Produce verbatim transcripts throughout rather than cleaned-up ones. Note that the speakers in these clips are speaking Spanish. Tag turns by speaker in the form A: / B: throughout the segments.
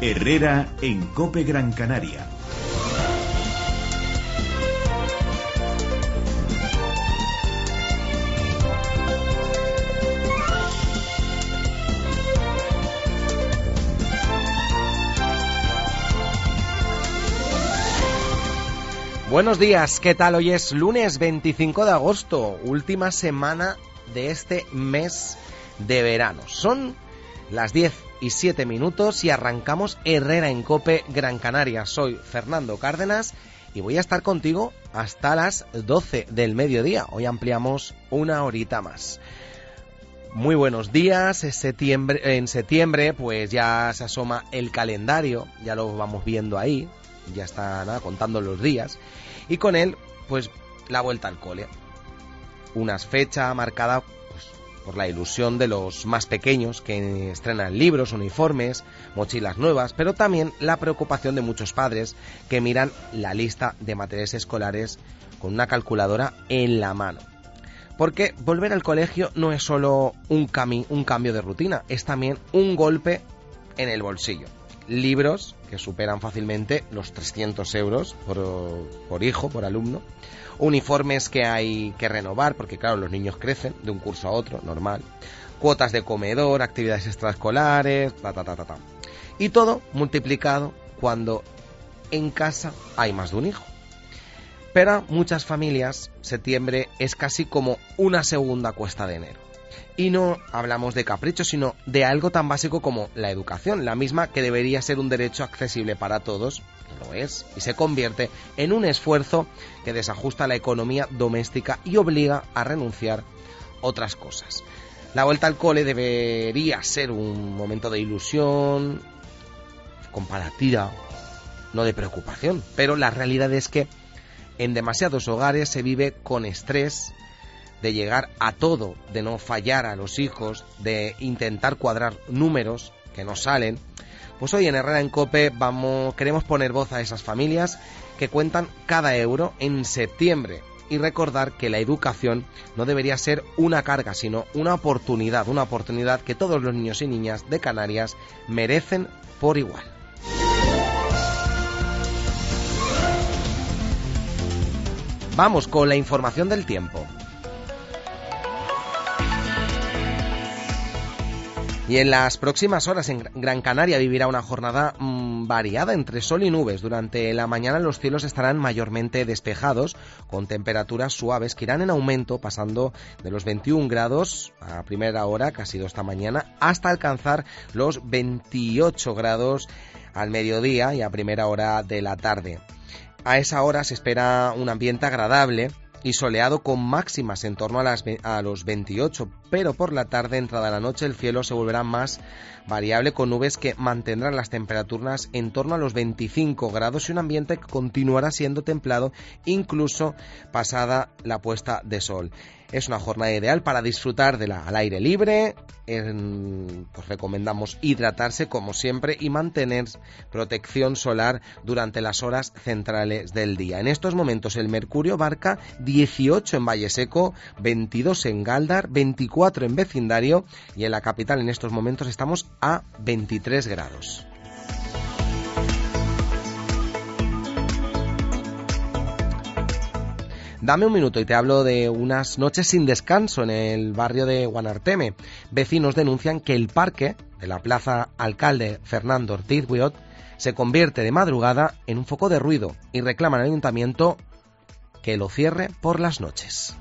A: Herrera en COPE Gran Canaria.
B: Buenos días, ¿qué tal? Hoy es lunes veinticinco de agosto, última semana de este mes de verano. Son las diez y siete minutos y arrancamos Herrera en COPE Gran Canaria. Soy Fernando Cárdenas y voy a estar contigo hasta las doce del mediodía. Hoy ampliamos una horita más. Muy buenos días, es septiembre, en septiembre pues ya se asoma el calendario, ya lo vamos viendo ahí. Ya está nada, contando los días y con él pues la vuelta al cole, una fecha marcada pues, por la ilusión de los más pequeños que estrenan libros, uniformes, mochilas nuevas, pero también la preocupación de muchos padres que miran la lista de materiales escolares con una calculadora en la mano, porque volver al colegio no es solo un, cami- un cambio de rutina, es también un golpe en el bolsillo. Libros que superan fácilmente los trescientos euros por, por hijo, por alumno. Uniformes que hay que renovar, porque claro, los niños crecen de un curso a otro, normal. Cuotas de comedor, actividades extraescolares, ta, ta, ta, ta, ta. Y todo multiplicado cuando en casa hay más de un hijo. Pero a muchas familias, septiembre es casi como una segunda cuesta de enero. Y no hablamos de caprichos, sino de algo tan básico como la educación, la misma que debería ser un derecho accesible para todos, que lo es, y se convierte en un esfuerzo que desajusta la economía doméstica y obliga a renunciar otras cosas. La vuelta al cole debería ser un momento de ilusión comparativa, no de preocupación, pero la realidad es que en demasiados hogares se vive con estrés de llegar a todo, de no fallar a los hijos, de intentar cuadrar números que no salen. Pues hoy en Herrera en COPE vamos, queremos poner voz a esas familias que cuentan cada euro en septiembre y recordar que la educación no debería ser una carga, sino una oportunidad, una oportunidad que todos los niños y niñas de Canarias merecen por igual. Vamos con la información del tiempo. Y en las próximas horas en Gran Canaria vivirá una jornada mmm, variada entre sol y nubes. Durante la mañana los cielos estarán mayormente despejados, con temperaturas suaves que irán en aumento, pasando de los veintiún grados a primera hora, que ha sido esta mañana, hasta alcanzar los veintiocho grados al mediodía y a primera hora de la tarde. A esa hora se espera un ambiente agradable y soleado con máximas en torno a, las, a los veintiocho, pero por la tarde, entrada la noche, el cielo se volverá más variable con nubes que mantendrán las temperaturas en torno a los veinticinco grados y un ambiente que continuará siendo templado incluso pasada la puesta de sol. Es una jornada ideal para disfrutar de la, al aire libre. En, pues recomendamos hidratarse como siempre y mantener protección solar durante las horas centrales del día. En estos momentos el mercurio marca dieciocho en Valle Seco, veintidós en Galdar, veinticuatro en vecindario y en la capital en estos momentos estamos a veintitrés grados. Dame un minuto y te hablo de unas noches sin descanso en el barrio de Guanarteme. Vecinos denuncian que el parque de la Plaza Alcalde Fernando Ortiz Buiot se convierte de madrugada en un foco de ruido y reclaman al ayuntamiento que lo cierre por las noches.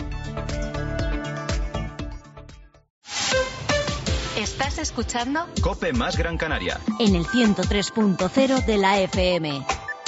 C: ¿Estás escuchando?
D: COPE más Gran Canaria.
C: En el ciento tres punto cero de la F M.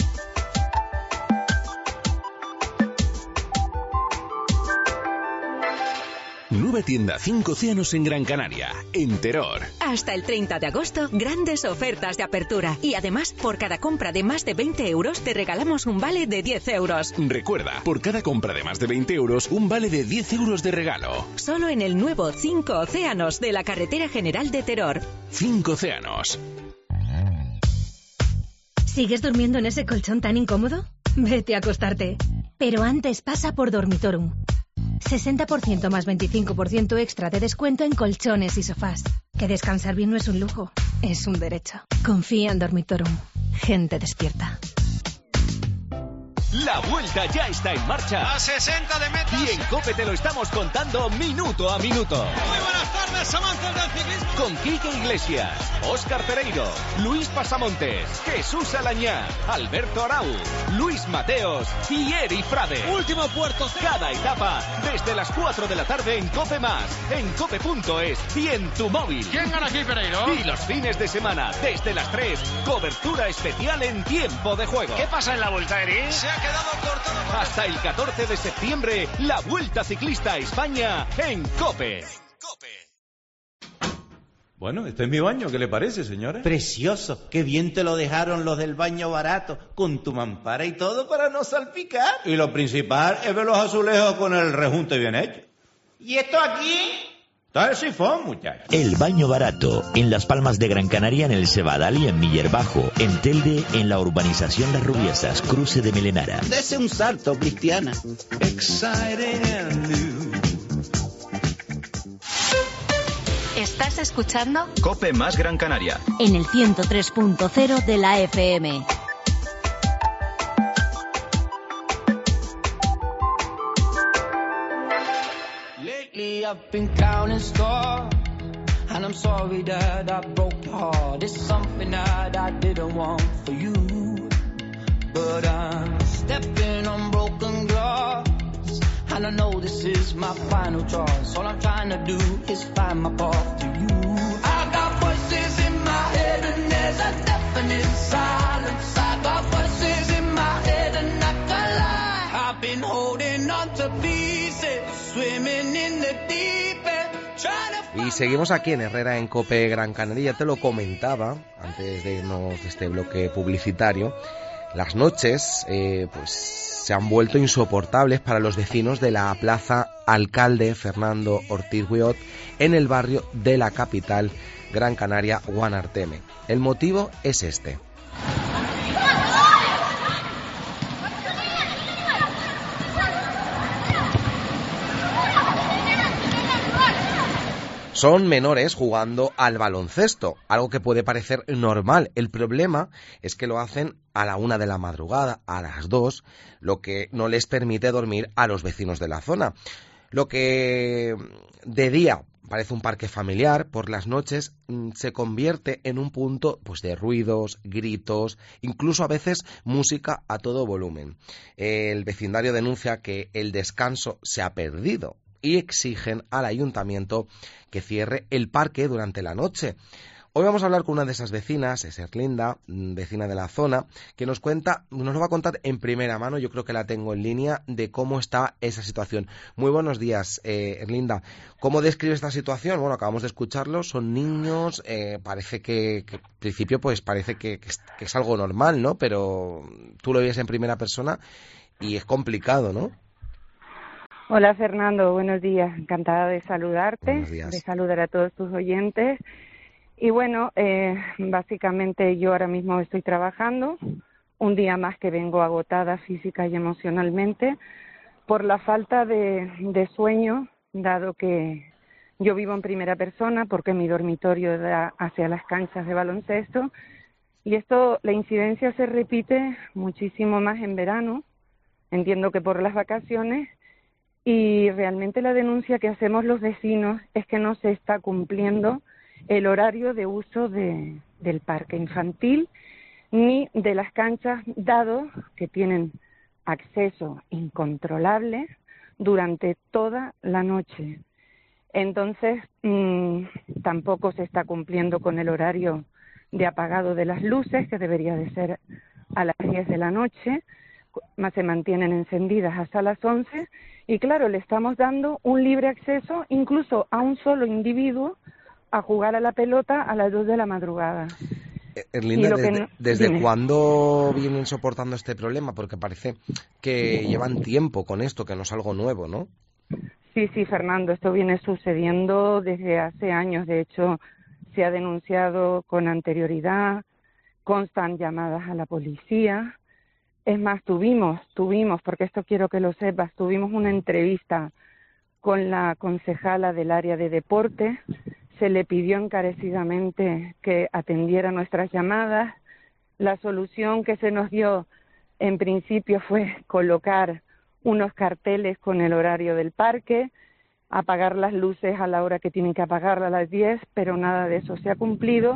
E: Nueva tienda cinco océanos en Gran Canaria, en Teror.
F: Hasta el treinta de agosto, grandes ofertas de apertura. Y además, por cada compra de más de veinte euros, te regalamos un vale de diez euros.
E: Recuerda, por cada compra de más de veinte euros, un vale de diez euros de regalo.
F: Solo en el nuevo cinco océanos de la Carretera General de Teror.
E: cinco océanos.
G: ¿Sigues durmiendo en ese colchón tan incómodo? Vete a acostarte. Pero antes pasa por Dormitorum. sesenta por ciento más veinticinco por ciento extra de descuento en colchones y sofás. Que descansar bien no es un lujo, es un derecho. Confía en Dormitorum. Gente despierta.
D: La vuelta ya está en marcha.
H: A sesenta de metros.
D: Y en COPE te lo estamos contando minuto a minuto.
H: Muy buenas tardes, amantes del ciclismo.
D: Con Quique Iglesias, Óscar Pereiro, Luis Pasamontes, Jesús Alañá, Alberto Arau, Luis Mateos y Eri Frade.
H: Último puerto.
D: Cada etapa desde las cuatro de la tarde en COPE Más, en cope punto es y en tu móvil.
H: ¿Quién gana aquí, Pereiro?
D: Y los fines de semana desde las tres, cobertura especial en tiempo de juego.
H: ¿Qué pasa en la vuelta, Eri? Se ha quedado cortado. Por
D: Hasta el catorce de septiembre, la Vuelta Ciclista a España en COPE.
I: Bueno, este es mi baño, ¿qué le parece, señora?
J: Precioso, qué bien te lo dejaron los del baño barato, con tu mampara y todo para no salpicar.
I: Y lo principal es ver los azulejos con el rejunte bien hecho.
J: ¿Y esto aquí?
I: Está el sifón, muchacho.
K: El baño barato, en Las Palmas de Gran Canaria, en el Cebadal y en Miller Bajo. En Telde, en la urbanización Las Rubiesas, cruce de Melenara.
J: Dese un salto, Cristiana.
C: ¿Estás escuchando?
D: COPE Más Gran Canaria.
C: En el ciento tres punto cero de la F M.
L: Lately I've been counting stars, and I'm sorry that I broke your heart. It's something that I didn't want for you, but I'm stepping on broken glass, and I know this is my final choice. All I'm trying to do is find my path to you. I got voices in my head and there's a deafening silence. I got voices in my head and I can't lie. I've been holding on to pieces, swimming in the deep end, trying to...
B: Y seguimos aquí en Herrera en COPE Gran Canaria. Ya te lo comentaba antes de irnos de este bloque publicitario. Las noches eh, pues se han vuelto insoportables para los vecinos de la Plaza Alcalde Fernando Ortiz Guiot en el barrio de la capital Gran Canaria, Guanarteme. El motivo es este. Son menores jugando al baloncesto, algo que puede parecer normal. El problema es que lo hacen a la una de la madrugada, a las dos, lo que no les permite dormir a los vecinos de la zona. Lo que de día parece un parque familiar, por las noches se convierte en un punto pues de ruidos, gritos, incluso a veces música a todo volumen. El vecindario denuncia que el descanso se ha perdido y exigen al ayuntamiento que cierre el parque durante la noche. Hoy vamos a hablar con una de esas vecinas, es Erlinda, vecina de la zona, que nos cuenta, nos lo va a contar en primera mano, yo creo que la tengo en línea, de cómo está esa situación. Muy buenos días, eh, Erlinda. ¿Cómo describe esta situación? Bueno, acabamos de escucharlo, son niños, eh, parece que, que, al principio, pues parece que, que, es, que es algo normal, ¿no? Pero tú lo vives en primera persona y es complicado, ¿no?
M: Hola Fernando, buenos días, encantada de saludarte, de saludar a todos tus oyentes. Y bueno, eh, básicamente yo ahora mismo estoy trabajando, un día más que vengo agotada física y emocionalmente por la falta de, de sueño, dado que yo vivo en primera persona porque mi dormitorio da hacia las canchas de baloncesto y esto, la incidencia se repite muchísimo más en verano, entiendo que por las vacaciones. Y realmente la denuncia que hacemos los vecinos es que no se está cumpliendo el horario de uso de, del parque infantil ni de las canchas, dado que tienen acceso incontrolable durante toda la noche. Entonces, mmm, tampoco se está cumpliendo con el horario de apagado de las luces, que debería de ser a las diez de la noche, más se mantienen encendidas hasta las once, y claro, le estamos dando un libre acceso incluso a un solo individuo a jugar a la pelota a las dos de la madrugada.
B: Erlinda, ¿desde, no... ¿desde cuándo vienen soportando este problema? Porque parece que llevan tiempo con esto, que no es algo nuevo, ¿no?
M: Sí, sí, Fernando, esto viene sucediendo desde hace años. De hecho, se ha denunciado con anterioridad, constan llamadas a la policía. Es más, tuvimos, tuvimos, porque esto quiero que lo sepas, tuvimos una entrevista con la concejala del área de deporte, se le pidió encarecidamente que atendiera nuestras llamadas. La solución que se nos dio en principio fue colocar unos carteles con el horario del parque, apagar las luces a la hora que tienen que apagarlas, a las diez, pero nada de eso se ha cumplido.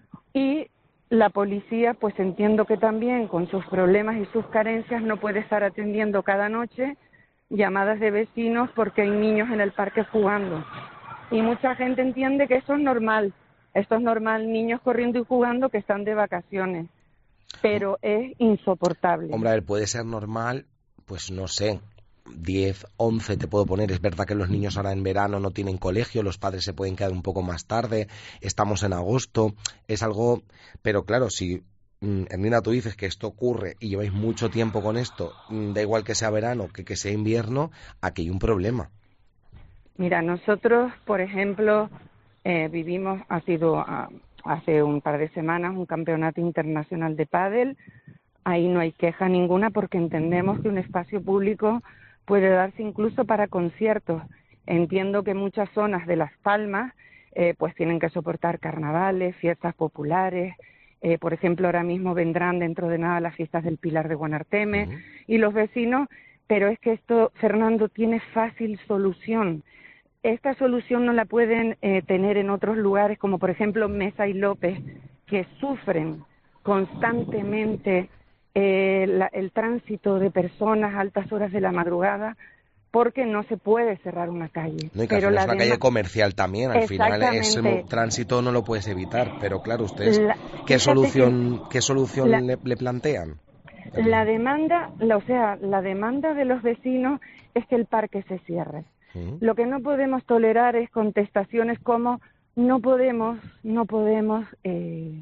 M: Y la policía, pues entiendo que también con sus problemas y sus carencias no puede estar atendiendo cada noche llamadas de vecinos porque hay niños en el parque jugando. Y mucha gente entiende que eso es normal, esto es normal, niños corriendo y jugando que están de vacaciones, pero es insoportable.
B: Hombre, a ver, puede ser normal, pues no sé, diez, once te puedo poner. Es verdad que los niños ahora en verano no tienen colegio, los padres se pueden quedar un poco más tarde, estamos en agosto, es algo, pero claro, si Hermina, tú dices que esto ocurre y lleváis mucho tiempo con esto, da igual que sea verano que que sea invierno, aquí hay un problema.
M: Mira, nosotros, por ejemplo, eh, vivimos, ha sido uh, hace un par de semanas un campeonato internacional de pádel. Ahí no hay queja ninguna porque entendemos que un espacio público puede darse incluso para conciertos. Entiendo que muchas zonas de Las Palmas eh, pues tienen que soportar carnavales, fiestas populares. Eh, por ejemplo, ahora mismo vendrán dentro de nada las fiestas del Pilar de Guanarteme uh-huh. y los vecinos, pero es que esto, Fernando, tiene fácil solución. Esta solución no la pueden eh, tener en otros lugares, como por ejemplo Mesa y López, que sufren constantemente eh, la, el tránsito de personas a altas horas de la madrugada, porque no se puede cerrar una calle.
B: No, y que pero la es una calle ma- comercial también, al final ese tránsito no lo puedes evitar, pero claro, ustedes, la, ¿qué solución, que, ¿qué solución la, le, le plantean?
M: La demanda, la, o sea, la demanda de los vecinos es que el parque se cierre. Lo que no podemos tolerar es contestaciones como no podemos, no podemos eh,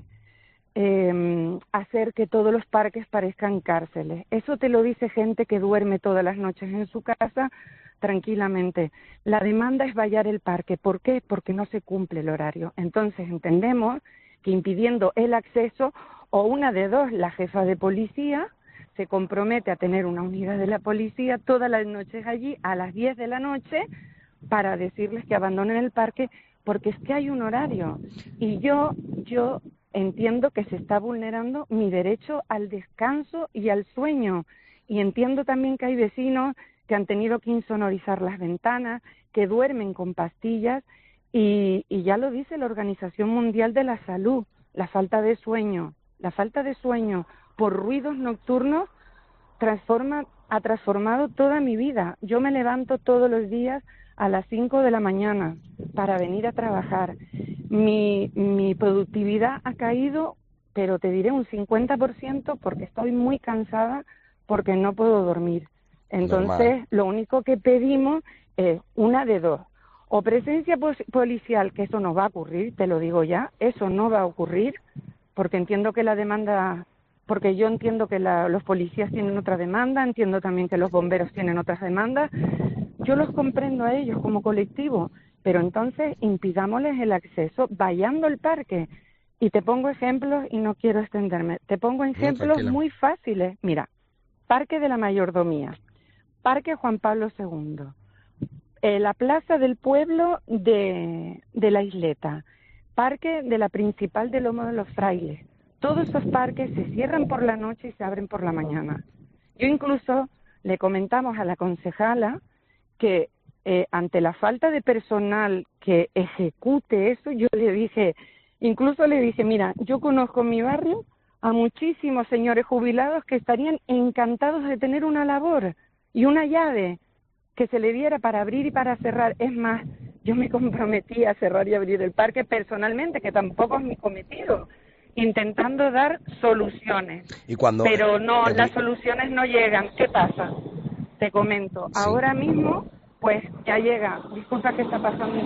M: eh, hacer que todos los parques parezcan cárceles. Eso te lo dice gente que duerme todas las noches en su casa tranquilamente. La demanda es vallar el parque. ¿Por qué? Porque no se cumple el horario. Entonces entendemos que impidiendo el acceso, o una de dos, la jefa de policía se compromete a tener una unidad de la policía todas las noches allí a las diez de la noche para decirles que abandonen el parque, porque es que hay un horario y yo yo entiendo que se está vulnerando mi derecho al descanso y al sueño, y entiendo también que hay vecinos que han tenido que insonorizar las ventanas, que duermen con pastillas y, y ya lo dice la Organización Mundial de la Salud, la falta de sueño, la falta de sueño por ruidos nocturnos transforma, ha transformado toda mi vida. Yo me levanto todos los días a las cinco de la mañana para venir a trabajar. Mi, mi productividad ha caído, pero te diré un cincuenta por ciento porque estoy muy cansada, porque no puedo dormir. Entonces, normal. Lo único que pedimos es una de dos. O presencia policial, que eso no va a ocurrir, te lo digo ya, eso no va a ocurrir, porque entiendo que la demanda... porque yo entiendo que la, los policías tienen otra demanda, entiendo también que los bomberos tienen otras demandas, yo los comprendo a ellos como colectivo, pero entonces impidámosles el acceso vallando el parque. Y te pongo ejemplos, y no quiero extenderme, te pongo ejemplos no, muy fáciles. Mira, Parque de la Mayordomía, Parque Juan Pablo segundo, eh, la Plaza del Pueblo de, de la Isleta, Parque de la Principal de Lomo de los Frailes. Todos esos parques se cierran por la noche y se abren por la mañana. Yo incluso le comentamos a la concejala que eh, ante la falta de personal que ejecute eso, yo le dije, incluso le dije, mira, yo conozco en mi barrio a muchísimos señores jubilados que estarían encantados de tener una labor y una llave que se le diera para abrir y para cerrar. Es más, yo me comprometí a cerrar y abrir el parque personalmente, que tampoco es mi cometido, intentando dar soluciones,
B: ¿Y cuando,
M: pero no,
B: eh,
M: las soluciones no llegan. ¿Qué pasa? Te comento, sí. Ahora mismo, pues ya llega, disculpa que está pasando,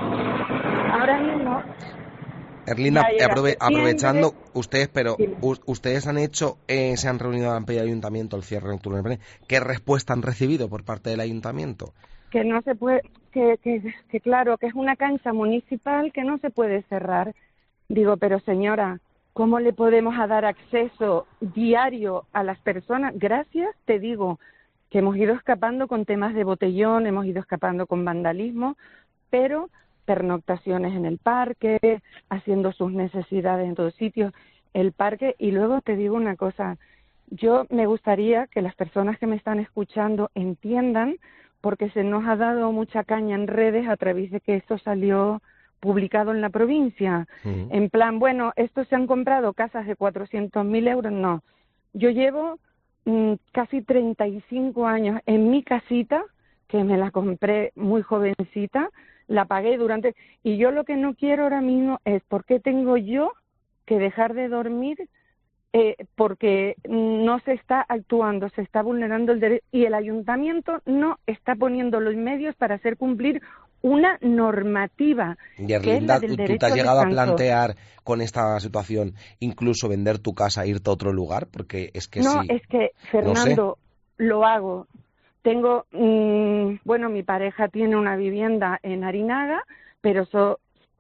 M: ahora mismo...
B: Erlinda, aprove aprovechando ustedes, pero sí. ustedes han hecho, eh, se han reunido, han pedido al ayuntamiento el cierre nocturno. ¿Qué respuesta han recibido por parte del ayuntamiento?
M: Que no se puede, que, que, que claro, que es una cancha municipal que no se puede cerrar. Digo, pero señora, ¿cómo le podemos a dar acceso diario a las personas? Gracias, te digo, que hemos ido escapando con temas de botellón, hemos ido escapando con vandalismo, pero pernoctaciones en el parque, haciendo sus necesidades en todos sitios, el parque. Y luego te digo una cosa, yo me gustaría que las personas que me están escuchando entiendan, porque se nos ha dado mucha caña en redes a través de que esto salió publicado en la provincia, uh-huh. en plan, bueno, estos se han comprado casas de cuatrocientos mil euros, no. Yo llevo mm, casi treinta y cinco años en mi casita, que me la compré muy jovencita, la pagué durante... Y yo lo que no quiero ahora mismo es, ¿por qué tengo yo que dejar de dormir? Eh, porque no se está actuando, se está vulnerando el derecho, y el ayuntamiento no está poniendo los medios para hacer cumplir una normativa.
B: Y Erlinda, ¿tú te has llegado a plantear con esta situación incluso vender tu casa e irte a otro lugar? Porque es que
M: no,
B: sí,
M: es que, Fernando,
B: no sé.
M: Lo hago. Tengo, mmm, bueno, mi pareja tiene una vivienda en Arinaga, pero eso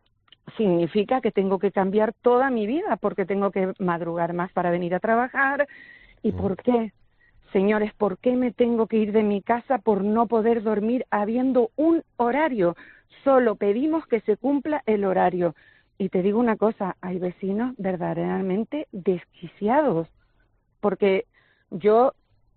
M: significa que tengo que cambiar toda mi vida, porque tengo que madrugar más para venir a trabajar. ¿Y mm. por qué? Señores, ¿por qué me tengo que ir de mi casa por no poder dormir habiendo un horario? Solo pedimos que se cumpla el horario. Y te digo una cosa, hay vecinos verdaderamente desquiciados, porque yo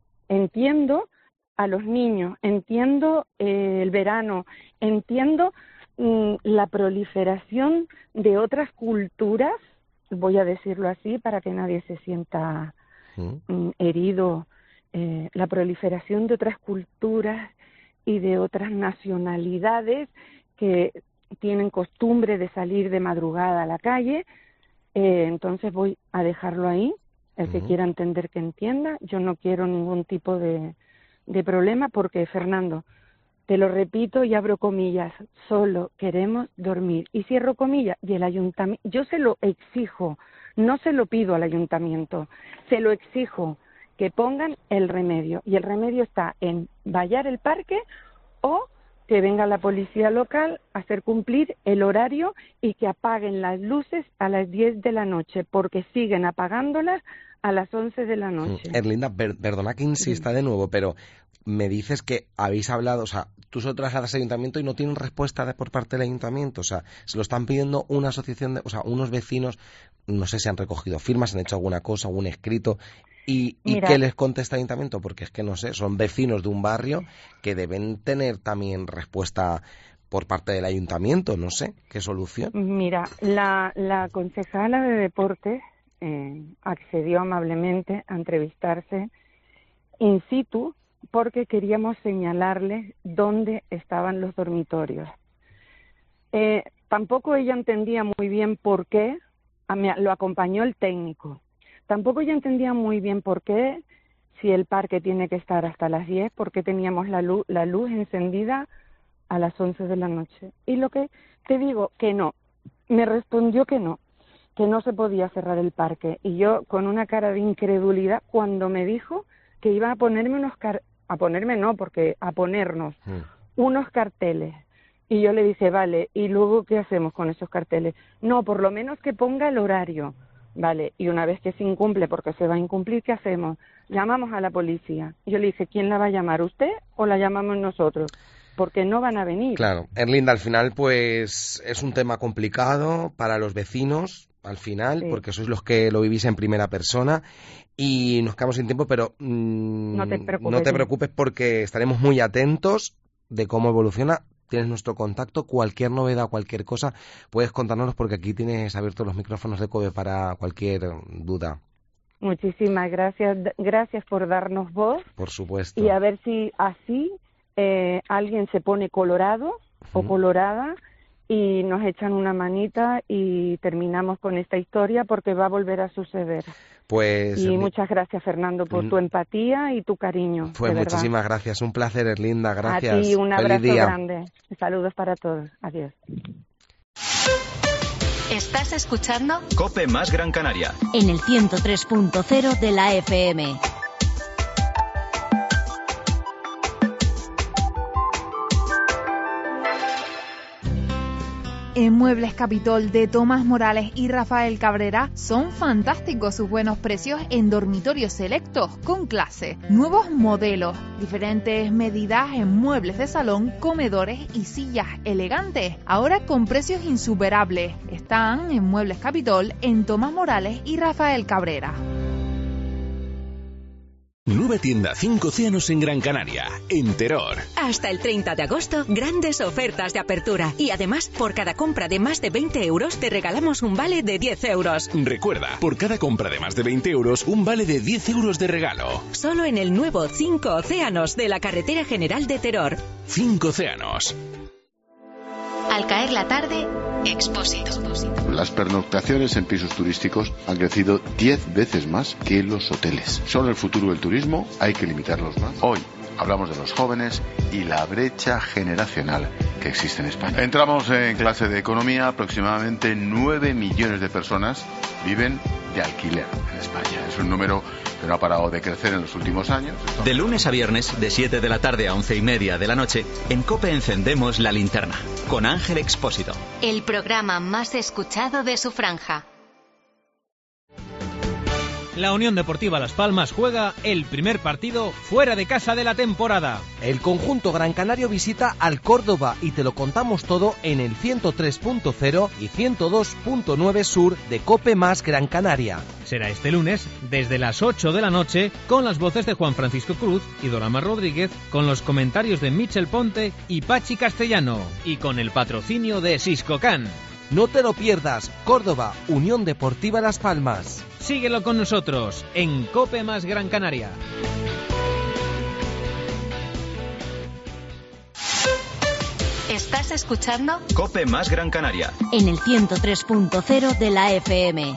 M: entiendo a los niños, entiendo eh, el verano, entiendo mm, la proliferación de otras culturas, voy a decirlo así para que nadie se sienta mm. Mm, herido, eh, la proliferación de otras culturas y de otras nacionalidades que tienen costumbre de salir de madrugada a la calle, eh, entonces voy a dejarlo ahí, el uh-huh. que quiera entender que entienda, yo no quiero ningún tipo de de problema porque, Fernando, te lo repito y abro comillas, solo queremos dormir. Y cierro comillas, y el ayuntamiento, yo se lo exijo, no se lo pido al ayuntamiento, se lo exijo que pongan el remedio. Y el remedio está en vallar el parque o que venga la policía local a hacer cumplir el horario y que apaguen las luces a las diez de la noche, porque siguen apagándolas a las once de la noche.
B: Erlinda, per- perdona que insista de nuevo, pero me dices que habéis hablado, o sea, tú se lo trasladas al ayuntamiento y no tienen respuesta de, por parte del ayuntamiento, o sea, se lo están pidiendo una asociación, de, o sea, unos vecinos, no sé si han recogido firmas, han hecho alguna cosa, algún escrito, y, y ¿qué les contesta el ayuntamiento? Porque es que no sé, son vecinos de un barrio que deben tener también respuesta por parte del ayuntamiento, no sé, ¿qué solución?
M: Mira, la, la concejala de deportes eh, accedió amablemente a entrevistarse in situ porque queríamos señalarles dónde estaban los dormitorios. Eh, tampoco ella entendía muy bien por qué, a mí, lo acompañó el técnico, tampoco ella entendía muy bien por qué, si el parque tiene que estar hasta las diez, por qué teníamos la luz, la luz encendida a las once de la noche. Y lo que te digo, que no, me respondió que no, que no se podía cerrar el parque. Y yo, con una cara de incredulidad, cuando me dijo que iba a ponerme unos car a ponerme no, porque a ponernos mm. unos carteles. Y yo le dije, vale, ¿y luego qué hacemos con esos carteles? No, por lo menos que ponga el horario. Vale, y una vez que se incumple, porque se va a incumplir, ¿qué hacemos? Llamamos a la policía. Yo le dije, ¿quién la va a llamar? ¿Usted o la llamamos nosotros? Porque no van a venir.
B: Claro, Erlinda, al final pues es un tema complicado para los vecinos, al final, sí. porque sois los que lo vivís en primera persona y nos quedamos sin tiempo, pero mmm,
M: no, te preocupes,
B: no te preocupes porque estaremos muy atentos de cómo evoluciona. Tienes nuestro contacto, cualquier novedad, cualquier cosa, puedes contárnoslos porque aquí tienes abiertos los micrófonos de COPE para cualquier duda.
M: Muchísimas gracias, gracias por darnos voz.
B: Por supuesto.
M: Y a ver si así eh, alguien se pone colorado uh-huh. o colorada y nos echan una manita y terminamos con esta historia porque va a volver a suceder.
B: Pues
M: y muchas gracias, Fernando, por mm. tu empatía y tu cariño.
B: Pues muchísimas gracias, un placer, Erlinda, gracias.
M: A ti un abrazo
B: Feliz día.
M: grande. Saludos para todos. Adiós.
C: ¿Estás escuchando?
D: COPE más Gran Canaria.
C: En el ciento tres punto cero de la F M.
N: En Muebles Capitol de Tomás Morales y Rafael Cabrera son fantásticos sus buenos precios en dormitorios selectos con clase. Nuevos modelos, diferentes medidas en muebles de salón, comedores y sillas elegantes. Ahora con precios insuperables. Están en Muebles Capitol en Tomás Morales y Rafael Cabrera.
E: Nueva tienda Cinco Océanos en Gran Canaria, en Teror.
F: Hasta el treinta de agosto, grandes ofertas de apertura. Y además, por cada compra de más de veinte euros, te regalamos un vale de diez euros.
E: Recuerda, por cada compra de más de veinte euros, un vale de diez euros de regalo.
F: Solo en el nuevo Cinco Océanos de la Carretera General de Teror.
E: Cinco Océanos.
C: Al caer la tarde, Expósito.
O: Las pernoctaciones en pisos turísticos han crecido diez veces más que los hoteles. Son el futuro del turismo, hay que limitarlos más. Hoy hablamos de los jóvenes y la brecha generacional que existe en España. Entramos en clase de economía, aproximadamente nueve millones de personas viven de alquiler en España. Es un número que no ha parado de crecer en los últimos años.
P: De lunes a viernes, de siete de la tarde a once y media de la noche, en COPE encendemos la linterna, con Ángel Expósito.
C: El programa más escuchado de su franja.
Q: La Unión Deportiva Las Palmas juega el primer partido fuera de casa de la temporada.
B: El conjunto gran canario visita al Córdoba y te lo contamos todo en el ciento tres punto cero y ciento dos punto nueve Sur de COPE más Gran Canaria.
Q: Será este lunes desde las ocho de la noche con las voces de Juan Francisco Cruz y Doramar Rodríguez, con los comentarios de Michel Ponte y Pachi Castellano y con el patrocinio de Siscocan.
B: No te lo pierdas, Córdoba, Unión Deportiva Las Palmas.
Q: Síguelo con nosotros en COPE más Gran Canaria.
C: ¿Estás escuchando?
P: COPE más Gran Canaria.
C: En el ciento tres punto cero de la F M.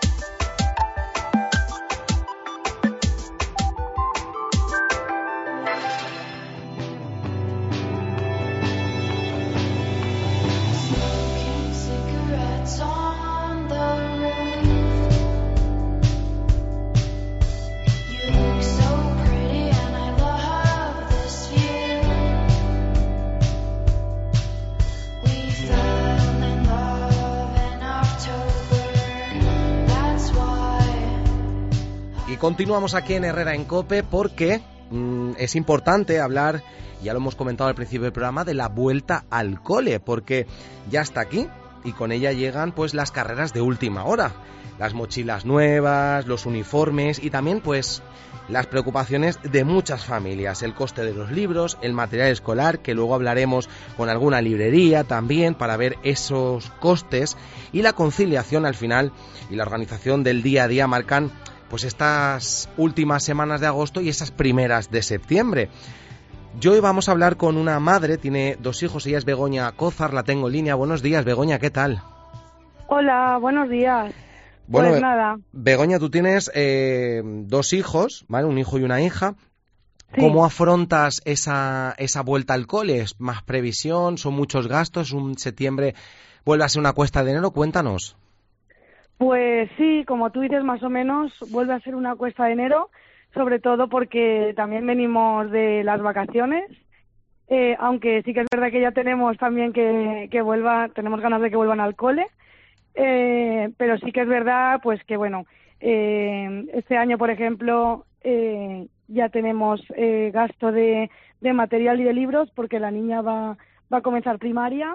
B: Continuamos aquí en Herrera en COPE porque mmm, es importante hablar, ya lo hemos comentado al principio del programa, de la vuelta al cole, porque ya está aquí y con ella llegan pues las carreras de última hora, las mochilas nuevas, los uniformes y también pues las preocupaciones de muchas familias, el coste de los libros, el material escolar, que luego hablaremos con alguna librería también para ver esos costes, y la conciliación al final y la organización del día a día marcan pues estas últimas semanas de agosto y esas primeras de septiembre. Yo hoy vamos a hablar con una madre, tiene dos hijos, ella es Begoña Cózar, la tengo en línea. Buenos días, Begoña, ¿qué tal?
R: Hola, buenos días.
B: Bueno,
R: pues nada.
B: Begoña, tú tienes eh, dos hijos, ¿vale? Un hijo y una hija.
R: Sí.
B: ¿Cómo afrontas esa, esa vuelta al cole? ¿Es más previsión? ¿Son muchos gastos? ¿Un septiembre vuelve a ser una cuesta de enero? Cuéntanos.
R: Pues sí, como tú dices, más o menos vuelve a ser una cuesta de enero, sobre todo porque también venimos de las vacaciones, eh, aunque sí que es verdad que ya tenemos también que, que vuelva, tenemos ganas de que vuelvan al cole, eh, pero sí que es verdad pues que bueno, eh, este año por ejemplo eh, ya tenemos eh, gasto de, de material y de libros porque la niña va, va a comenzar primaria.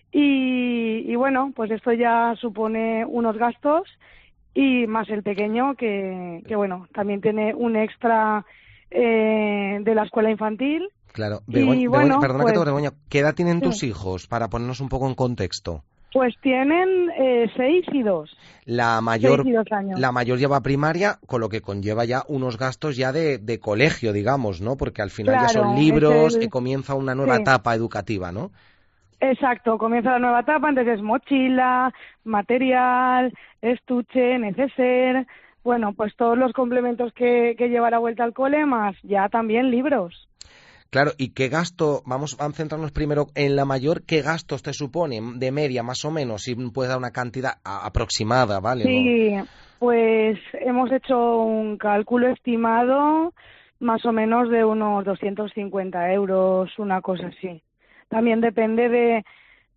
R: Y, y bueno, pues esto ya supone unos gastos y más el pequeño que, que bueno, también tiene un extra eh, de la escuela infantil.
B: Claro, Begoña,
R: y bueno,
B: Begoña, perdona
R: pues,
B: que te Begoña, ¿qué edad tienen
R: sí.
B: tus hijos para ponernos un poco en contexto?
R: Pues tienen eh, seis y dos.
B: La mayor,
R: seis y dos años.
B: La mayor lleva primaria, con lo que conlleva ya unos gastos ya de, de colegio, digamos, ¿no? Porque al final
R: claro,
B: ya son libros
R: el...
B: y comienza una nueva
R: sí.
B: etapa educativa, ¿no?
R: Exacto, comienza la nueva etapa, entonces mochila, material, estuche, neceser, bueno, pues todos los complementos que, que lleva la vuelta al cole, más ya también libros.
B: Claro, ¿y qué gasto? Vamos a centrarnos primero en la mayor, ¿qué gastos te supone de media más o menos? Si puedes dar una cantidad aproximada, ¿vale?
R: Sí,
B: ¿no?
R: Pues hemos hecho un cálculo estimado más o menos de unos doscientos cincuenta euros, una cosa así. También depende de,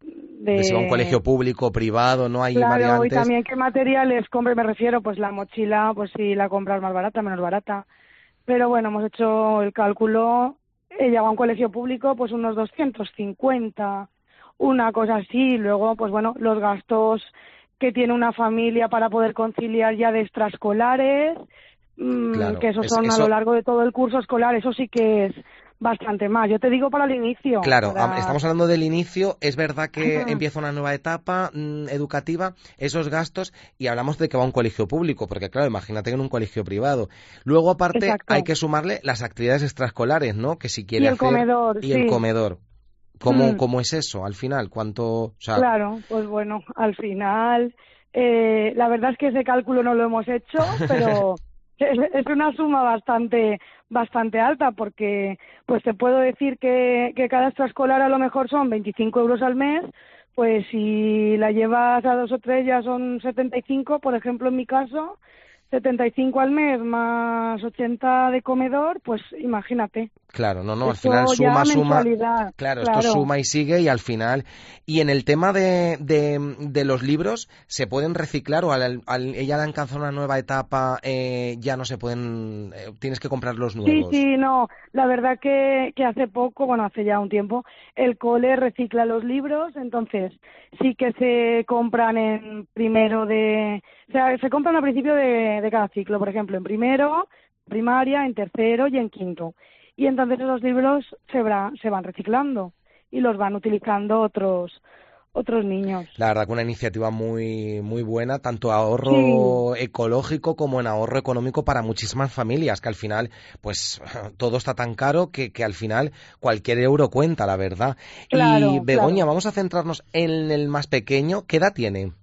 R: de,
B: de si va a un colegio público o privado, no hay
R: claro,
B: variantes.
R: Y también qué materiales compre, me refiero, pues la mochila, pues si la compras más barata, menos barata. Pero bueno, hemos hecho el cálculo, ella va a un colegio público, pues unos doscientos cincuenta, una cosa así. Luego, pues bueno, los gastos que tiene una familia para poder conciliar ya de extraescolares, mmm, claro, que esos son es, eso... a lo largo de todo el curso escolar, eso sí que es bastante más. Yo te digo para el inicio.
B: Claro,
R: para...
B: estamos hablando del inicio, es verdad que uh-huh. empieza una nueva etapa mmm, educativa, esos gastos, y hablamos de que va a un colegio público, porque claro, imagínate que en un colegio privado. Luego, aparte, Exacto. hay que sumarle las actividades extraescolares, ¿no? Que si quiere
R: y el
B: hacer...
R: comedor,
B: y
R: sí.
B: el comedor. ¿Cómo,
R: mm.
B: ¿Cómo es eso al final? ¿Cuánto...? O sea...
R: Claro, pues bueno, al final... Eh, la verdad es que ese cálculo no lo hemos hecho, pero... es una suma bastante bastante alta, porque pues te puedo decir que, que cada extraescolar a lo mejor son veinticinco euros al mes, pues si la llevas a dos o tres ya son setenta y cinco, por ejemplo en mi caso, setenta y cinco al mes más ochenta de comedor, pues imagínate.
B: Claro, no, no,
R: esto
B: al final suma, suma, claro,
R: claro,
B: esto suma y sigue y al final, y en el tema de, de, de los libros, ¿se pueden reciclar o al, al ella le alcanza una nueva etapa, eh, ya no se pueden, eh, tienes que comprar los nuevos?
R: Sí, sí, no, la verdad que, que hace poco, bueno, hace ya un tiempo, el cole recicla los libros, entonces sí que se compran en primero de, o sea, se compran al principio de, de cada ciclo, por ejemplo, en primero, primaria, en tercero y en quinto. Y entonces esos libros se, va, se van reciclando y los van utilizando otros otros niños.
B: La verdad que una iniciativa muy muy buena, tanto ahorro sí. ecológico como en ahorro económico para muchísimas familias, que al final pues todo está tan caro que, que al final cualquier euro cuenta, la verdad.
R: Claro,
B: y Begoña,
R: claro.
B: vamos a centrarnos en el más pequeño. ¿Qué edad tiene?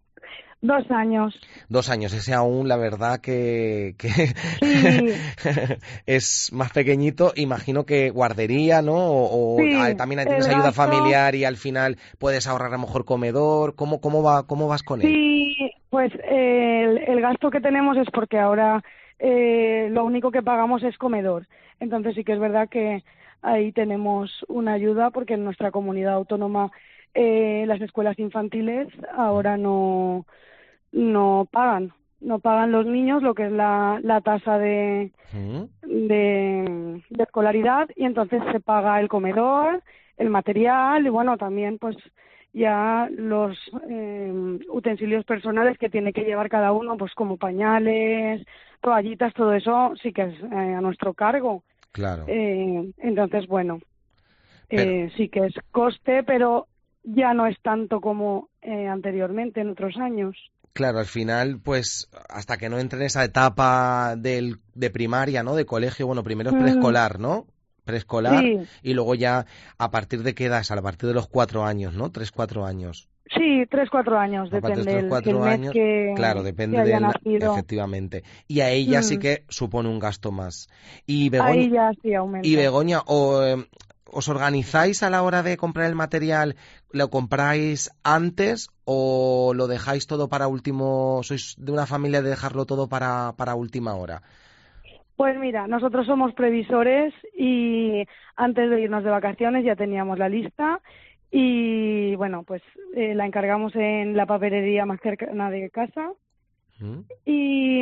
R: Dos años.
B: Dos años, ese aún, la verdad que, que
R: sí.
B: es más pequeñito, imagino que guardería, ¿no? O, o
R: sí,
B: también tienes ayuda gasto... familiar y al final puedes ahorrar a lo mejor comedor. ¿Cómo, cómo, va, cómo vas con él?
R: Sí, pues eh, el, el gasto que tenemos es porque ahora eh, lo único que pagamos es comedor. Entonces sí que es verdad que ahí tenemos una ayuda porque en nuestra comunidad autónoma eh, las escuelas infantiles ahora no... no pagan, no pagan los niños lo que es la, la tasa de, de, de escolaridad, y entonces se paga el comedor, el material y bueno, también pues ya los eh, utensilios personales que tiene que llevar cada uno, pues como pañales, toallitas, todo eso sí que es eh, a nuestro cargo.
B: Claro.
R: Eh, entonces, bueno,
B: pero...
R: eh, sí que es coste, pero ya no es tanto como eh, anteriormente en otros años.
B: Claro, al final, pues, hasta que no entre en esa etapa del, de primaria, ¿no? De colegio, bueno, primero es preescolar, ¿no? Preescolar,
R: sí.
B: Y luego ya, ¿a partir de qué edad? A partir de los cuatro años, ¿no? Tres, cuatro años.
R: Sí, tres, cuatro años,
B: a
R: depende
B: de los
R: del
B: años,
R: que,
B: claro, depende
R: que haya
B: del,
R: nacido.
B: Efectivamente. Y a ella mm. sí que supone un gasto más. Y Begoña,
R: ahí ya sí aumenta.
B: Y Begoña, o... Eh, ¿os organizáis a la hora de comprar el material? ¿Lo compráis antes o lo dejáis todo para último? ¿Sois de una familia de dejarlo todo para, para última hora?
R: Pues mira, nosotros somos previsores y antes de irnos de vacaciones ya teníamos la lista y bueno, pues eh, la encargamos en la papelería más cercana de casa ¿Mm? y,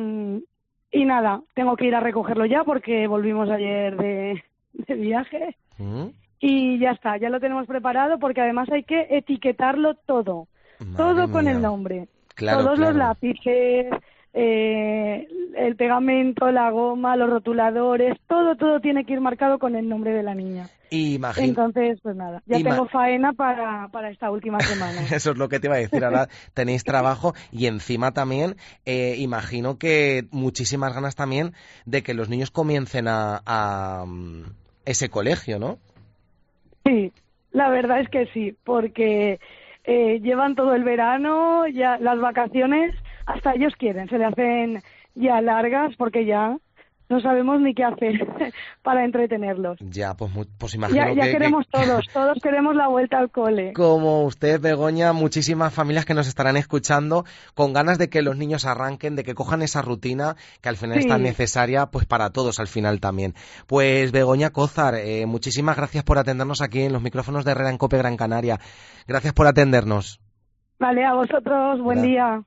R: y nada, tengo que ir a recogerlo ya porque volvimos ayer de, de viaje. ¿Mm? Y ya está, ya lo tenemos preparado porque además hay que etiquetarlo todo, Madre todo con mía. El nombre,
B: claro,
R: todos
B: claro.
R: los lápices, eh, el pegamento, la goma, los rotuladores, todo, todo tiene que ir marcado con el nombre de la niña.
B: Imagino.
R: Entonces, pues nada, ya
B: Ima...
R: tengo faena para, para esta última semana.
B: Eso es lo que te iba a decir, ahora tenéis trabajo y encima también eh, imagino que muchísimas ganas también de que los niños comiencen a... a ese colegio, ¿no?
R: Sí, la verdad es que sí, porque eh, llevan todo el verano, ya las vacaciones, hasta ellos quieren, se le hacen ya largas porque ya no sabemos ni qué hacer para entretenerlos.
B: Ya, pues, pues imagino
R: ya, ya
B: que...
R: queremos
B: que...
R: todos, todos queremos la vuelta al cole.
B: Como usted, Begoña, muchísimas familias que nos estarán escuchando con ganas de que los niños arranquen, de que cojan esa rutina que al final sí. es tan necesaria pues para todos al final también. Pues Begoña Cózar, eh, muchísimas gracias por atendernos aquí en los micrófonos de Herrera en COPE Gran Canaria. Gracias por atendernos.
R: Vale, a vosotros, buen Gracias. día.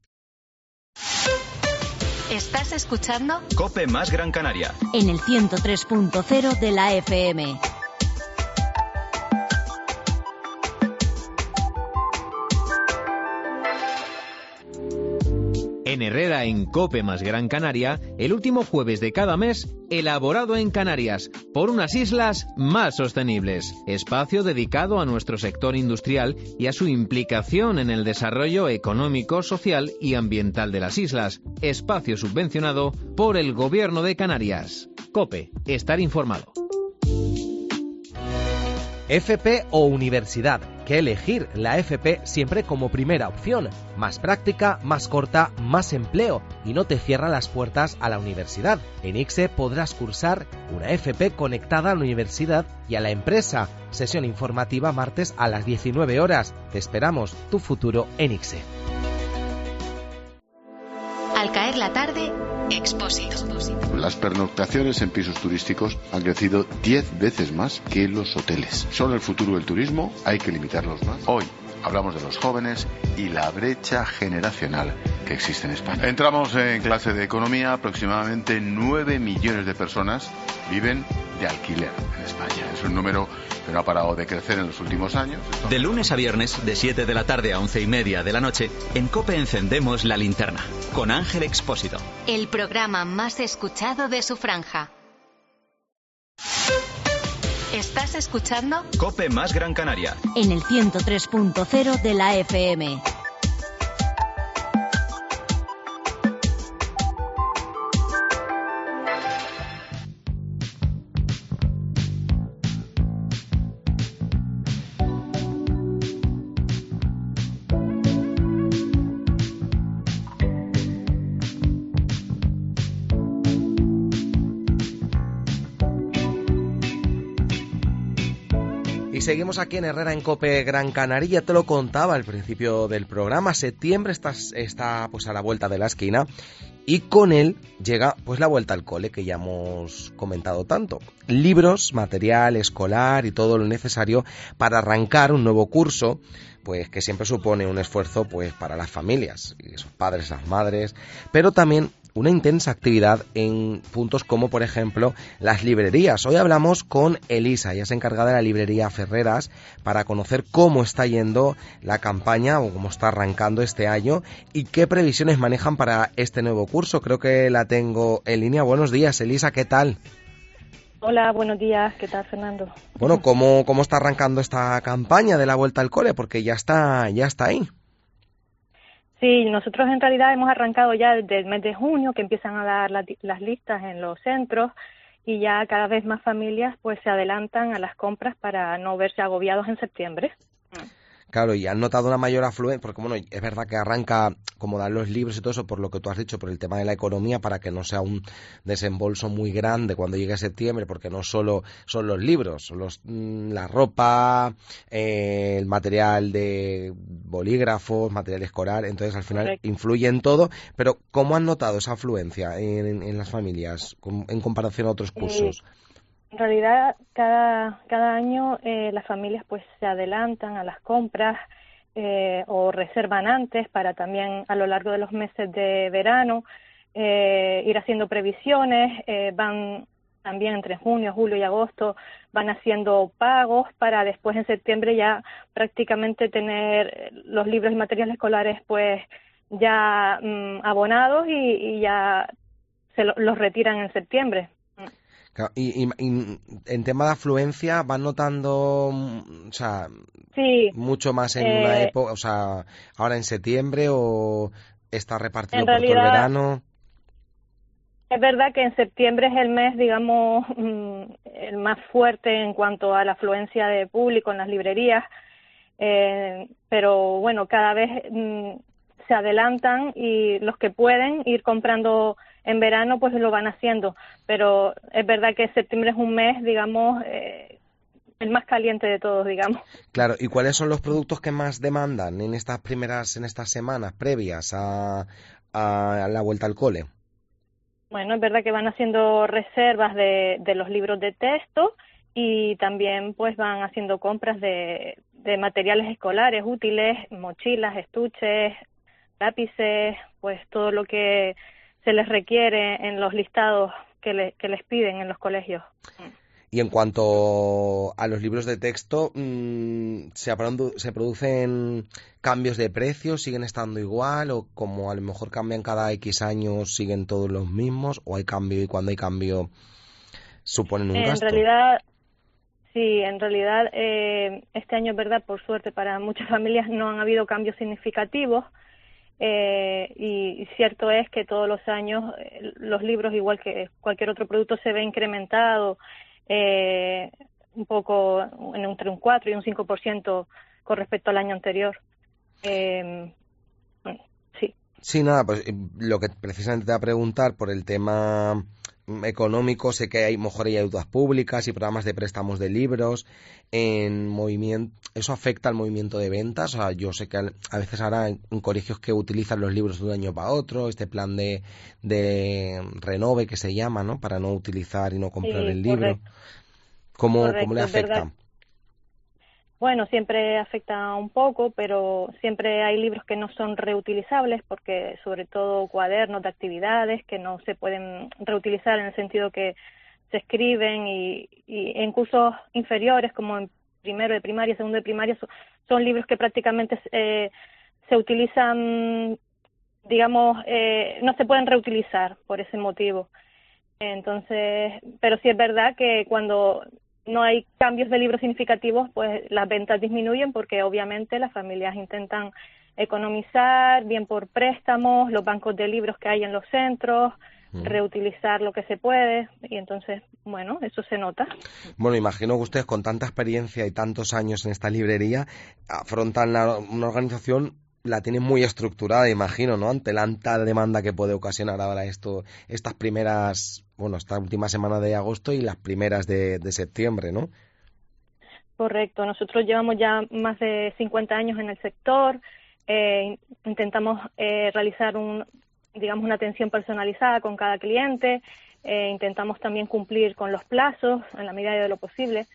C: ¿Estás escuchando?
P: COPE más Gran Canaria.
C: En el ciento tres punto cero de la F M.
Q: En Herrera en COPE más Gran Canaria, el último jueves de cada mes, elaborado en Canarias, por unas islas más sostenibles. Espacio dedicado a nuestro sector industrial y a su implicación en el desarrollo económico, social y ambiental de las islas. Espacio subvencionado por el Gobierno de Canarias. COPE, estar informado.
B: F P o universidad. ¿Qué elegir? La F P siempre como primera opción. Más práctica, más corta, más empleo. Y no te cierra las puertas a la universidad. En I C S E podrás cursar una F P conectada a la universidad y a la empresa. Sesión informativa martes a las diecinueve horas. Te esperamos. Tu futuro en I C S E.
C: Al caer la tarde, Expósito.
O: Las pernoctaciones en pisos turísticos han crecido diez veces más que los hoteles. Son el futuro del turismo, hay que limitarlos más. Hoy hablamos de los jóvenes y la brecha generacional que existe en España. Entramos en clase de economía, aproximadamente nueve millones de personas viven de alquiler en España. Es un número que no ha parado de crecer en los últimos años.
P: De lunes a viernes, de siete de la tarde a once y media de la noche, en COPE encendemos la linterna, con Ángel Expósito.
C: El programa más escuchado de su franja. ¿Estás escuchando?
P: COPE más Gran Canaria.
C: En el ciento tres punto cero de la F M.
B: Y seguimos aquí en Herrera en COPE Gran Canaria. Te lo contaba al principio del programa. Septiembre está, está pues a la vuelta de la esquina y con él llega pues la vuelta al cole que ya hemos comentado tanto. Libros, material escolar y todo lo necesario para arrancar un nuevo curso, pues que siempre supone un esfuerzo pues para las familias y sus padres, las madres, pero también una intensa actividad en puntos como, por ejemplo, las librerías. Hoy hablamos con Elisa, ella es encargada de la librería Ferreras, para conocer cómo está yendo la campaña o cómo está arrancando este año y qué previsiones manejan para este nuevo curso. Creo que la tengo en línea. Buenos días, Elisa, ¿qué tal?
S: Hola, buenos días. ¿Qué tal, Fernando?
B: Bueno, ¿cómo, cómo está arrancando esta campaña de la vuelta al cole? Porque ya está, ya está ahí.
S: Sí, nosotros en realidad hemos arrancado ya desde el mes de junio, que empiezan a dar la, las listas en los centros y ya cada vez más familias pues se adelantan a las compras para no verse agobiados en septiembre.
B: Claro, y han notado una mayor afluencia, porque bueno, es verdad que arranca como dan los libros y todo eso por lo que tú has dicho, por el tema de la economía, para que no sea un desembolso muy grande cuando llegue septiembre, porque no solo son los libros, son los, la ropa, eh, el material de bolígrafos, material escolar, entonces al final Correcto. Influye en todo, pero ¿cómo han notado esa afluencia en, en, en las familias en comparación a otros cursos?
S: Eh... En realidad, cada, cada año eh, las familias pues se adelantan a las compras eh, o reservan antes para también a lo largo de los meses de verano eh, ir haciendo previsiones, eh, van también entre junio, julio y agosto van haciendo pagos para después en septiembre ya prácticamente tener los libros y materiales escolares pues ya mm, abonados y, y ya se lo, los retiran en septiembre.
B: Y, y, y en tema de afluencia, ¿van notando, o sea,
S: sí,
B: mucho más en
S: eh,
B: una época, o sea, ahora en septiembre o está repartido
S: en
B: por
S: realidad,
B: todo el verano?
S: Es verdad que en septiembre es el mes, digamos, el más fuerte en cuanto a la afluencia de público en las librerías, eh, pero bueno, cada vez mm, se adelantan y los que pueden ir comprando en verano pues lo van haciendo, pero es verdad que septiembre es un mes, digamos, eh, el más caliente de todos, digamos.
B: Claro, ¿y cuáles son los productos que más demandan en estas primeras, en estas semanas previas a, a la vuelta al cole?
S: Bueno, es verdad que van haciendo reservas de, de los libros de texto y también pues van haciendo compras de, de materiales escolares útiles, mochilas, estuches, lápices, pues todo lo que se les requiere en los listados que, le, que les piden en los colegios.
B: Y en cuanto a los libros de texto, mmm, ¿se, ¿se producen cambios de precios? ¿Siguen estando igual? ¿O como a lo mejor cambian cada X años, siguen todos los mismos? ¿O hay cambio y cuando hay cambio suponen un
S: en
B: gasto?
S: En realidad, sí, en realidad eh, este año es verdad, por suerte para muchas familias no han habido cambios significativos. Eh, y, y cierto es que todos los años eh, los libros, igual que cualquier otro producto, se ve incrementado eh, un poco entre un cuatro y un cinco por ciento con respecto al año anterior. Eh, bueno, sí.
B: Sí, nada, pues lo que precisamente te voy a preguntar por el tema económico, sé que hay mejor hay ayudas públicas y programas de préstamos de libros en movimiento. ¿Eso afecta al movimiento de ventas? O sea, yo sé que a veces ahora en, en colegios que utilizan los libros de un año para otro, este plan de, de renove que se llama, ¿no? Para no utilizar y no comprar
S: sí,
B: el libro.
S: Correcto.
B: ¿Cómo,
S: correcto,
B: ¿Cómo le afecta?
S: ¿verdad? Bueno, siempre afecta un poco, pero siempre hay libros que no son reutilizables, porque sobre todo cuadernos de actividades que no se pueden reutilizar en el sentido que se escriben y, y en cursos inferiores, como en primero de primaria, segundo de primaria, son, son libros que prácticamente eh, se utilizan, digamos, eh, no se pueden reutilizar por ese motivo. Entonces, pero sí es verdad que cuando no hay cambios de libros significativos, pues las ventas disminuyen porque obviamente las familias intentan economizar, bien por préstamos, los bancos de libros que hay en los centros, mm. reutilizar lo que se puede, y entonces, bueno, eso se nota.
B: Bueno, imagino que ustedes con tanta experiencia y tantos años en esta librería afrontan la, una organización, la tienen muy estructurada, imagino, ¿no? Ante la alta demanda que puede ocasionar ahora esto, estas primeras, bueno, esta última semana de agosto y las primeras de, de septiembre, ¿no?
S: Correcto. Nosotros llevamos ya más de cincuenta años en el sector. Eh, intentamos eh, realizar un, digamos, una atención personalizada con cada cliente. Eh, intentamos también cumplir con los plazos en la medida de lo posible.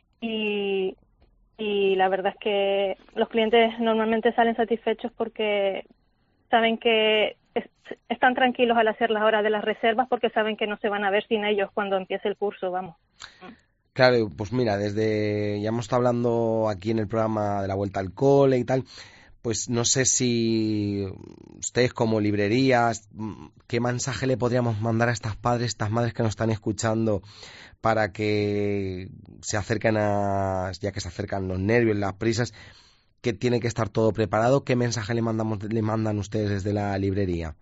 S: Y Y la verdad es que los clientes normalmente salen satisfechos porque saben que es, están tranquilos al hacer las horas de las reservas porque saben que no se van a ver sin ellos cuando empiece el curso, vamos.
B: Claro, pues mira, desde ya hemos estado hablando aquí en el programa de la vuelta al cole y tal, pues no sé si ustedes como librerías, ¿qué mensaje le podríamos mandar a estas padres, estas madres que nos están escuchando para que se acerquen a, ya que se acercan los nervios, las prisas, que tiene que estar todo preparado? ¿Qué mensaje le mandamos, le mandan ustedes desde la librería?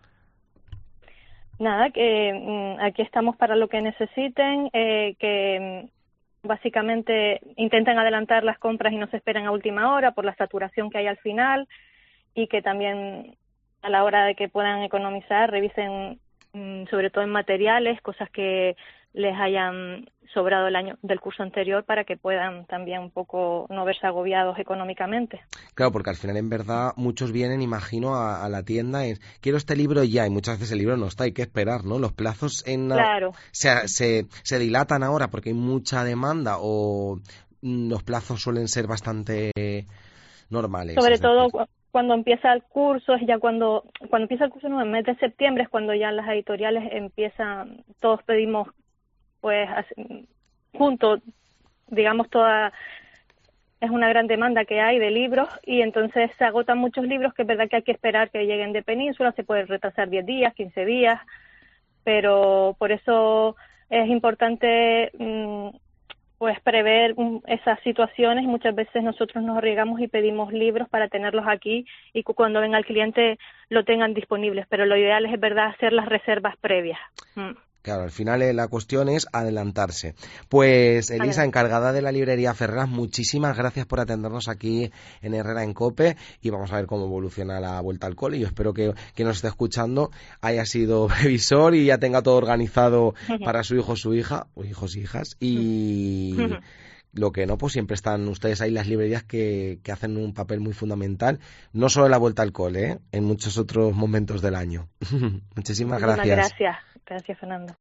S: Nada, que mm, aquí estamos para lo que necesiten, eh, que mm, básicamente intenten adelantar las compras y no se esperen a última hora por la saturación que hay al final, y que también a la hora de que puedan economizar revisen mm, sobre todo en materiales, cosas que les hayan sobrado el año del curso anterior para que puedan también un poco no verse agobiados económicamente.
B: Claro, porque al final en verdad muchos vienen, imagino, a, a la tienda y quiero este libro ya, y muchas veces el libro no está, hay que esperar, ¿no? Los plazos en
S: claro.
B: se, se, se dilatan ahora porque hay mucha demanda, o los plazos suelen ser bastante normales.
S: Sobre todo cuando empieza el curso, es ya cuando cuando empieza el curso, no, en el mes de septiembre es cuando ya las editoriales empiezan, todos pedimos pues junto, digamos, toda es una gran demanda que hay de libros, y entonces se agotan muchos libros que es verdad que hay que esperar que lleguen de Península, se puede retrasar diez días, quince días, pero por eso es importante mmm, pues prever um, esas situaciones. Muchas veces nosotros nos arriesgamos y pedimos libros para tenerlos aquí y cuando venga el cliente lo tengan disponibles, pero lo ideal es, es verdad, hacer las reservas previas. Mm.
B: Claro, al final eh, la cuestión es adelantarse. Pues Elisa,
S: Adelante.
B: encargada de la librería Ferreras, muchísimas gracias por atendernos aquí en Herrera en COPE y vamos a ver cómo evoluciona la vuelta al cole. Yo espero que quien nos esté escuchando haya sido previsor y ya tenga todo organizado para su hijo o su hija, o hijos y hijas, y lo que no, pues siempre están ustedes ahí, las librerías que, que hacen un papel muy fundamental, no solo en la vuelta al cole, ¿eh? En muchos otros momentos del año. Muchísimas gracias.
S: Gracias, gracias Fernando.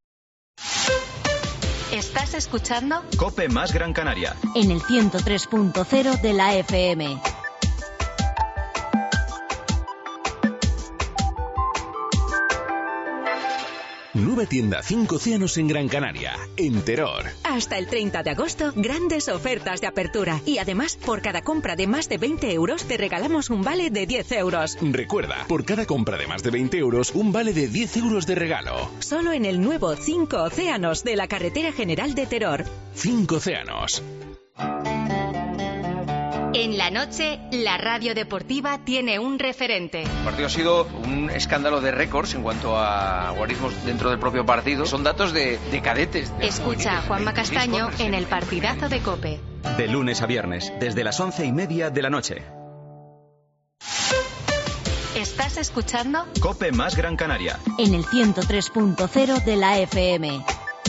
C: ¿Estás escuchando?
P: COPE más Gran Canaria.
C: En el ciento tres punto cero de la F M.
E: Nueva tienda cinco océanos en Gran Canaria, en Teror.
F: Hasta el treinta de agosto, grandes ofertas de apertura. Y además, por cada compra de más de veinte euros, te regalamos un vale de diez euros.
E: Recuerda, por cada compra de más de veinte euros, un vale de diez euros de regalo.
F: Solo en el nuevo cinco océanos de la Carretera General de Teror.
E: cinco océanos.
C: En la noche, la radio deportiva tiene un referente.
T: El partido ha sido un escándalo de récords en cuanto a guarismos dentro del propio partido. Son datos de, de cadetes. De
C: Escucha a Juanma Castaño en el partidazo de COPE.
P: De lunes a viernes, desde las once y media de la noche.
C: ¿Estás escuchando?
P: COPE más Gran Canaria.
C: En el ciento tres punto cero de la F M.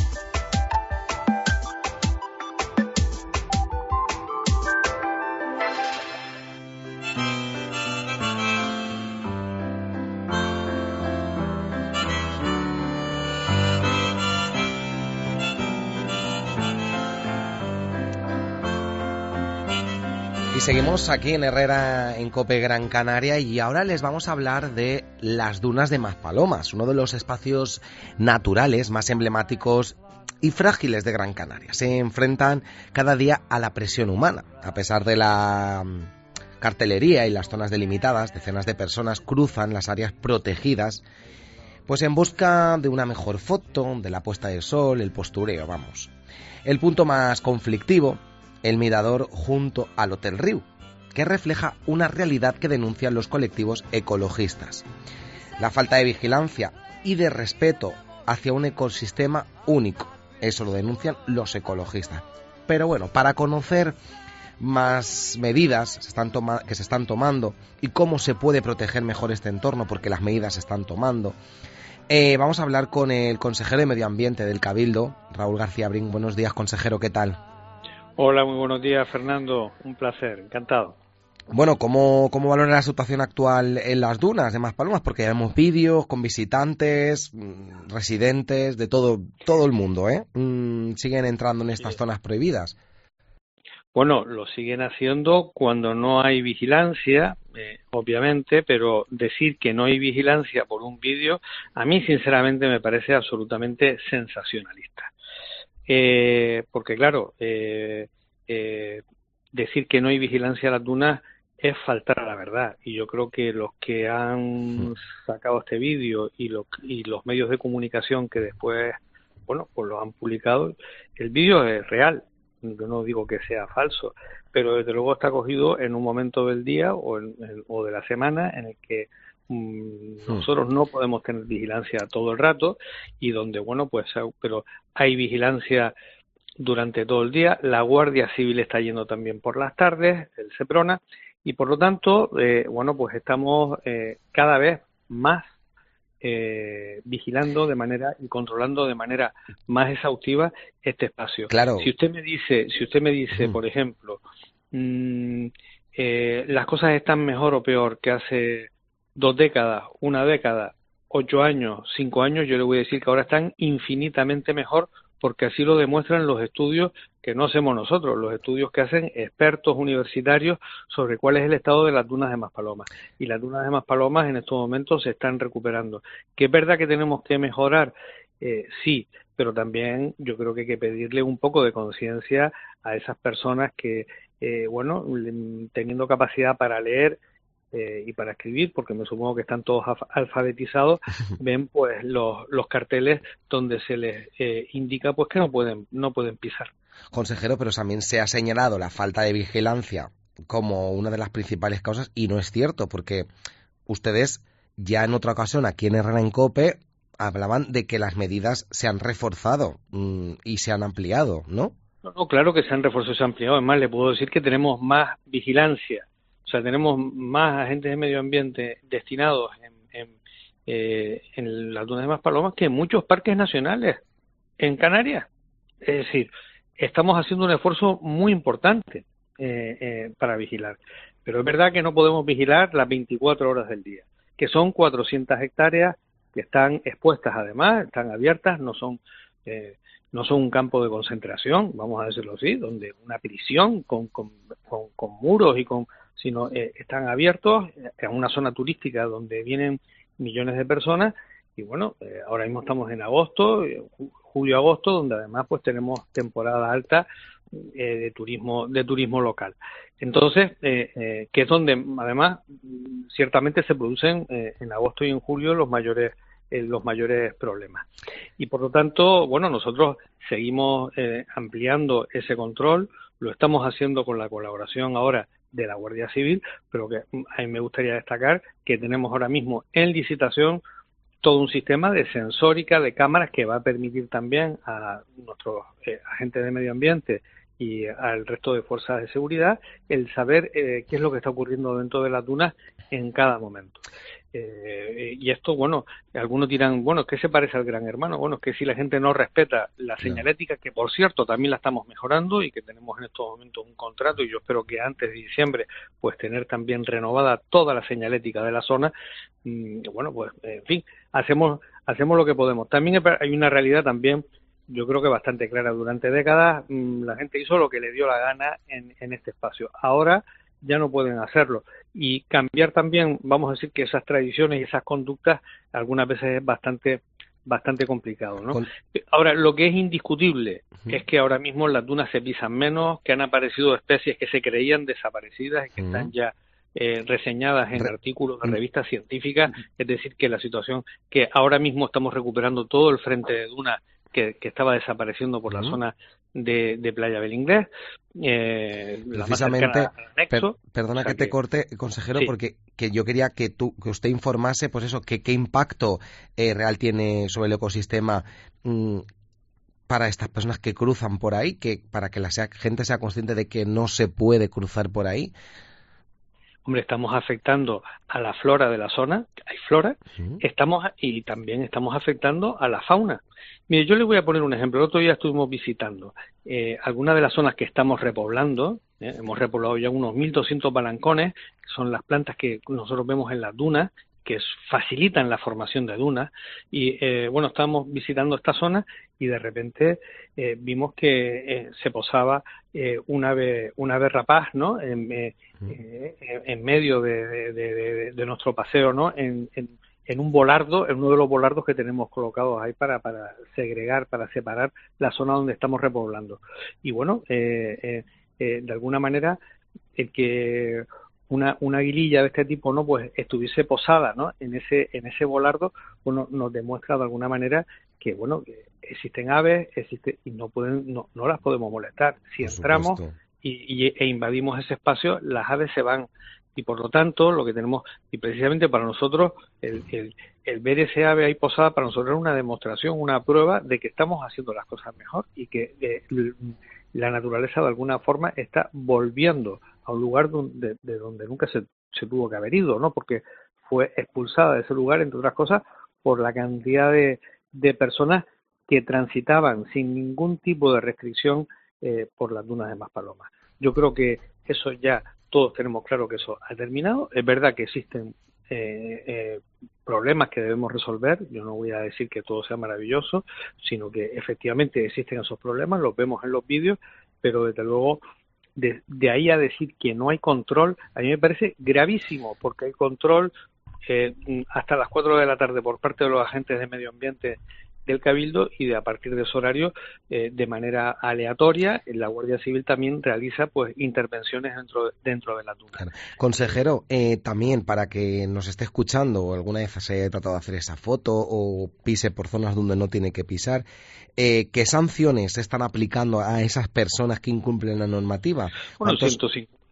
B: Y seguimos aquí en Herrera en COPE Gran Canaria y ahora les vamos a hablar de las dunas de Maspalomas, uno de los espacios naturales más emblemáticos y frágiles de Gran Canaria. Se enfrentan cada día a la presión humana. A pesar de la cartelería y las zonas delimitadas, decenas de personas cruzan las áreas protegidas pues en busca de una mejor foto, de la puesta de sol, el postureo, vamos. El punto más conflictivo, el mirador junto al Hotel Riu, que refleja una realidad que denuncian los colectivos ecologistas. La falta de vigilancia y de respeto hacia un ecosistema único, eso lo denuncian los ecologistas. Pero bueno, para conocer más medidas se están toma- que se están tomando y cómo se puede proteger mejor este entorno, porque las medidas se están tomando, eh, vamos a hablar con el consejero de Medio Ambiente del Cabildo, Raúl García Brin. Buenos días, consejero, ¿qué tal?
U: Hola, muy buenos días, Fernando. Un placer, encantado.
B: Bueno, ¿cómo, cómo valora la situación actual en las dunas de Maspalomas? Porque ya vemos vídeos con visitantes, residentes, de todo todo el mundo, ¿eh? Mm, siguen entrando en estas zonas prohibidas.
U: Bueno, lo siguen haciendo cuando no hay vigilancia, eh, obviamente, pero decir que no hay vigilancia por un vídeo, a mí sinceramente me parece absolutamente sensacionalista. Eh, porque claro, eh, eh, decir que no hay vigilancia a las dunas es faltar a la verdad, y yo creo que los que han sacado este vídeo y, lo, y los medios de comunicación que después, bueno, pues lo han publicado, el vídeo es real, yo no digo que sea falso, pero desde luego está cogido en un momento del día o, en, en, o de la semana en el que nosotros no podemos tener vigilancia todo el rato y donde, bueno, pues, pero hay vigilancia durante todo el día, la Guardia Civil está yendo también por las tardes, el SEPRONA, y por lo tanto, eh, bueno, pues estamos eh, cada vez más eh, vigilando de manera y controlando de manera más exhaustiva este espacio.
B: Claro.
U: Si usted me dice, si usted me dice, mm. por ejemplo, mmm, eh, las cosas están mejor o peor que hace dos décadas, una década, ocho años, cinco años, yo le voy a decir que ahora están infinitamente mejor, porque así lo demuestran los estudios que no hacemos nosotros, los estudios que hacen expertos universitarios sobre cuál es el estado de las dunas de Maspalomas. Y las dunas de Maspalomas en estos momentos se están recuperando. ¿Que es verdad que tenemos que mejorar? Eh, sí, pero también yo creo que hay que pedirle un poco de conciencia a esas personas que, eh, bueno, teniendo capacidad para leer, Eh, y para escribir, porque me supongo que están todos alfabetizados, ven pues los, los carteles donde se les eh, indica pues que no pueden no pueden pisar.
B: Consejero, pero también se ha señalado la falta de vigilancia como una de las principales causas, y no es cierto, porque ustedes ya en otra ocasión aquí en Herrera en COPE hablaban de que las medidas se han reforzado mmm, y se han ampliado, ¿no?
U: No, no, claro que se han reforzado y se han ampliado. Además, le puedo decir que tenemos más vigilancia. O sea, tenemos más agentes de medio ambiente destinados en, en, eh, en las dunas de Maspalomas que en muchos parques nacionales en Canarias. Es decir, estamos haciendo un esfuerzo muy importante eh, eh, para vigilar. Pero es verdad que no podemos vigilar las veinticuatro horas del día, que son cuatrocientas hectáreas que están expuestas, además, están abiertas, no son eh, no son un campo de concentración, vamos a decirlo así, donde una prisión con, con, con, con muros y con, sino eh, están abiertos en una zona turística donde vienen millones de personas. Y bueno, eh, ahora mismo estamos en agosto, eh, julio-agosto, donde además pues tenemos temporada alta eh, de turismo de turismo local. Entonces, eh, eh, que es donde además ciertamente se producen eh, en agosto y en julio los mayores eh, los mayores problemas. Y por lo tanto, bueno, nosotros seguimos eh, ampliando ese control, lo estamos haciendo con la colaboración ahora de la Guardia Civil, pero que a mí me gustaría destacar que tenemos ahora mismo en licitación todo un sistema de sensórica, de cámaras, que va a permitir también a nuestros eh, agentes de medio ambiente y al resto de fuerzas de seguridad el saber eh, qué es lo que está ocurriendo dentro de las dunas en cada momento. Eh, y esto, bueno, algunos dirán, bueno, ¿qué se parece al Gran Hermano? Bueno, es que si la gente no respeta la señalética, que por cierto también la estamos mejorando y que tenemos en estos momentos un contrato, y yo espero que antes de diciembre pues tener también renovada toda la señalética de la zona, y, bueno, pues en fin, hacemos hacemos lo que podemos. También hay una realidad también, yo creo que bastante clara. Durante décadas mmm, la gente hizo lo que le dio la gana en, en este espacio. Ahora ya no pueden hacerlo. Y cambiar también, vamos a decir que esas tradiciones y esas conductas algunas veces es bastante bastante complicado, ¿no? Con... Ahora, lo que es indiscutible uh-huh. es que ahora mismo las dunas se pisan menos, que han aparecido especies que se creían desaparecidas y que uh-huh. están ya eh, reseñadas en Re... artículos de revistas científicas. Uh-huh. Es decir, que la situación, que ahora mismo estamos recuperando todo el frente de dunas que, que estaba desapareciendo por uh-huh. la zona de, de Playa del Inglés, eh,
B: precisamente,
U: la
B: per, perdona o sea que te que, corte, consejero, sí. porque que yo quería que tú que usted informase, pues eso, que qué impacto eh, real tiene sobre el ecosistema mmm, para estas personas que cruzan por ahí, que para que la sea, gente sea consciente de que no se puede cruzar por ahí.
U: Hombre, estamos afectando a la flora de la zona, hay flora, uh-huh. estamos y también estamos afectando a la fauna. Mire, yo le voy a poner un ejemplo. El otro día estuvimos visitando eh, algunas de las zonas que estamos repoblando. Eh, hemos repoblado ya unos mil doscientos balancones, que son las plantas que nosotros vemos en las dunas, que facilitan la formación de dunas. Y eh, bueno, estábamos visitando esta zona y de repente eh, vimos que eh, se posaba eh, un ave un ave rapaz, ¿no? En, eh, eh, en medio de, de, de, de nuestro paseo, ¿no? En, en en un volardo, en uno de los volardos que tenemos colocados ahí para, para segregar, para separar la zona donde estamos repoblando. Y bueno, eh, eh, eh, de alguna manera, el que una, una aguililla de este tipo no pues estuviese posada, ¿no? en ese en ese volardo, bueno, nos demuestra de alguna manera que bueno que existen aves, existe y no pueden no, no las podemos molestar. Si Por entramos supuesto. y, y e invadimos ese espacio, las aves se van. Y por lo tanto, lo que tenemos, y precisamente para nosotros, el, el, el ver ese ave ahí posada, para nosotros es una demostración, una prueba de que estamos haciendo las cosas mejor y que eh, la naturaleza de alguna forma está volviendo a un lugar donde, de donde nunca se, se tuvo que haber ido, ¿no? Porque fue expulsada de ese lugar, entre otras cosas, por la cantidad de, de personas que transitaban sin ningún tipo de restricción eh, por las dunas de Maspalomas. Yo creo que eso ya todos tenemos claro que eso ha terminado. Es verdad que existen eh, eh, problemas que debemos resolver. Yo no voy a decir que todo sea maravilloso, sino que efectivamente existen esos problemas, los vemos en los vídeos, pero desde luego de, de ahí a decir que no hay control, a mí me parece gravísimo, porque hay control eh, hasta las cuatro de la tarde por parte de los agentes de medio ambiente del Cabildo, y de a partir de ese horario eh, de manera aleatoria la Guardia Civil también realiza pues intervenciones dentro dentro de la duna.
B: Claro. Consejero, eh, también para que nos esté escuchando o alguna vez se haya tratado de hacer esa foto o pise por zonas donde no tiene que pisar, eh, ¿qué sanciones se están aplicando a esas personas que incumplen la normativa?
U: Bueno, ciento cincuenta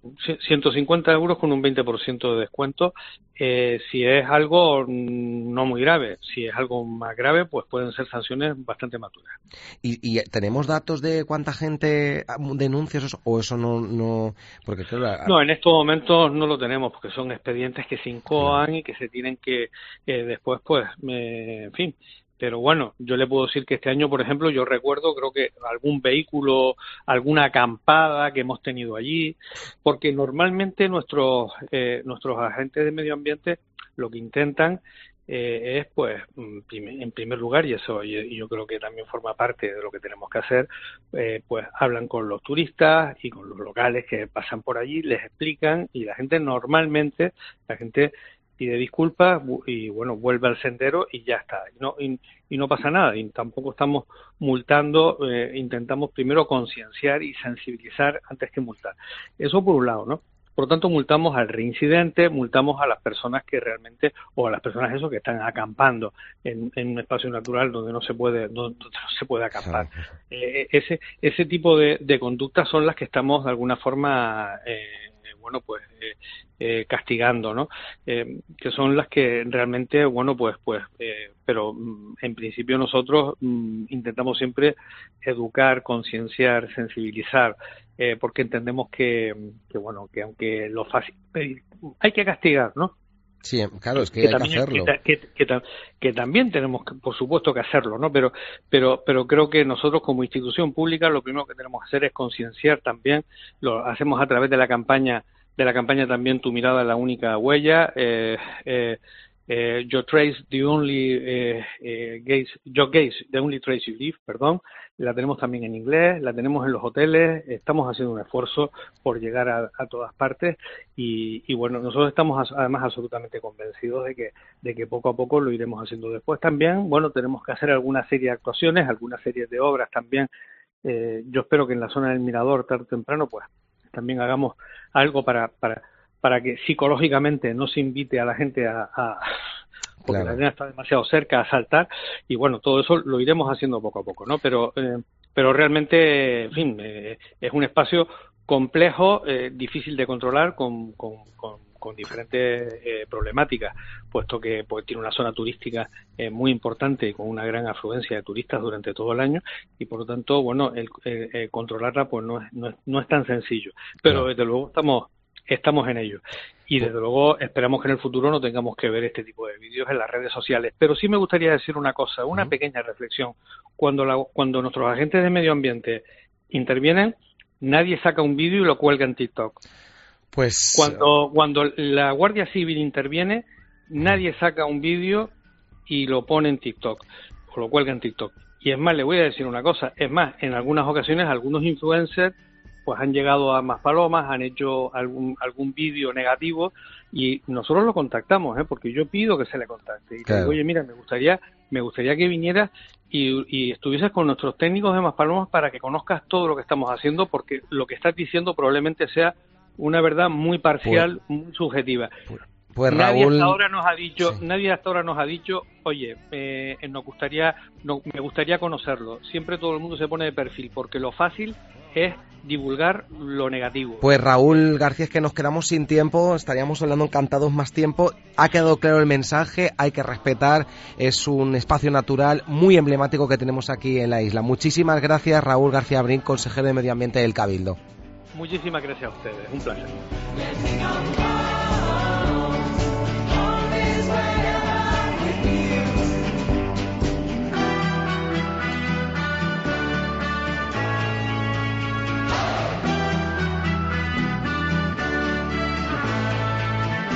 U: ciento cincuenta euros con un veinte por ciento de descuento. Eh, si es algo no muy grave, si es algo más grave, pues pueden ser sanciones bastante más duras.
B: ¿Y, y tenemos datos de cuánta gente denuncia eso, o eso no? no porque claro,
U: no, en estos momentos no lo tenemos, porque son expedientes que se incoan y que se tienen que eh, después, pues, eh, en fin. Pero bueno, yo le puedo decir que este año, por ejemplo, yo recuerdo, creo que algún vehículo, alguna acampada que hemos tenido allí, porque normalmente nuestros eh, nuestros agentes de medio ambiente lo que intentan eh, es, pues, en primer lugar, y eso y, y yo creo que también forma parte de lo que tenemos que hacer, eh, pues hablan con los turistas y con los locales que pasan por allí, les explican, y la gente normalmente, la gente pide disculpas y bueno, vuelve al sendero y ya está, y no, y, y no pasa nada, y tampoco estamos multando, eh, intentamos primero concienciar y sensibilizar antes que multar. Eso por un lado, ¿no? Por lo tanto, multamos al reincidente, multamos a las personas que realmente, o a las personas eso que están acampando en, en un espacio natural donde no se puede, donde no se puede acampar. Eh, ese, ese tipo de, de conductas son las que estamos de alguna forma eh, bueno, pues eh, eh, castigando, ¿no? Eh, que son las que realmente, bueno, pues, pues, eh, pero mm, en principio nosotros mm, intentamos siempre educar, concienciar, sensibilizar, eh, porque entendemos que, que, bueno, que aunque lo fácil, hay que castigar, ¿no?
B: Sí, claro, es que,
U: que
B: hay
U: también,
B: que hacerlo.
U: Que, que, que, que también tenemos, que, por supuesto, que hacerlo, ¿no? Pero, pero, pero creo que nosotros como institución pública lo primero que tenemos que hacer es concienciar también. Lo hacemos a través de la campaña, de la campaña también Tu mirada es la única huella. Eh, eh, eh, Your trace, the only eh, eh, gaze, your gaze, the only trace you leave, perdón. La tenemos también en inglés, la tenemos en los hoteles, estamos haciendo un esfuerzo por llegar a, a todas partes y, y bueno, nosotros estamos además absolutamente convencidos de que, de que poco a poco lo iremos haciendo. Después también, bueno, tenemos que hacer alguna serie de actuaciones, alguna serie de obras también. Eh, yo espero que en la zona del Mirador, tarde o temprano, pues también hagamos algo para, para, para que psicológicamente no se invite a la gente a... a porque claro, la arena está demasiado cerca a saltar y bueno, todo eso lo iremos haciendo poco a poco, ¿no? Pero eh, pero realmente, en fin, eh, es un espacio complejo, eh, difícil de controlar, con, con, con, con diferentes eh, problemáticas, puesto que pues tiene una zona turística eh, muy importante y con una gran afluencia de turistas durante todo el año y por lo tanto, bueno, el, eh, eh, controlarla pues no es, no es, no es tan sencillo, pero claro, desde luego estamos estamos en ello. Y desde luego esperamos que en el futuro no tengamos que ver este tipo de vídeos en las redes sociales. Pero sí me gustaría decir una cosa, una uh-huh. pequeña reflexión. Cuando, la, cuando nuestros agentes de medio ambiente intervienen, nadie saca un vídeo y lo cuelga en TikTok.
B: Pues
U: cuando, cuando la Guardia Civil interviene, nadie saca un vídeo y lo pone en TikTok o lo cuelga en TikTok. Y es más, le voy a decir una cosa, es más, en algunas ocasiones algunos influencers pues han llegado a Maspalomas, han hecho algún algún vídeo negativo y nosotros lo contactamos, ¿eh? Porque yo pido que se le contacte. Y claro, digo, oye, mira, me gustaría me gustaría que vinieras y, y estuvieses con nuestros técnicos de Maspalomas para que conozcas todo lo que estamos haciendo, porque lo que estás diciendo probablemente sea una verdad muy parcial, pues, muy subjetiva. Pues, pues nadie Raúl... hasta ahora nos ha dicho, sí. nadie hasta ahora nos ha dicho, oye, eh, nos gustaría, no, me gustaría conocerlo. Siempre todo el mundo se pone de perfil, porque lo fácil es divulgar lo negativo.
B: Pues Raúl García, es que nos quedamos sin tiempo, estaríamos hablando encantados más tiempo. Ha quedado claro el mensaje, hay que respetar, es un espacio natural muy emblemático que tenemos aquí en la isla. Muchísimas gracias, Raúl García Brin, consejero de Medio Ambiente del Cabildo.
U: Muchísimas gracias a ustedes, un placer.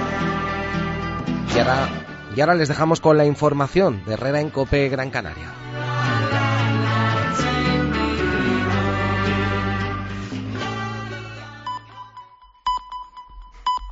B: Y ahora, y ahora les dejamos con la información de Herrera en COPE Gran Canaria.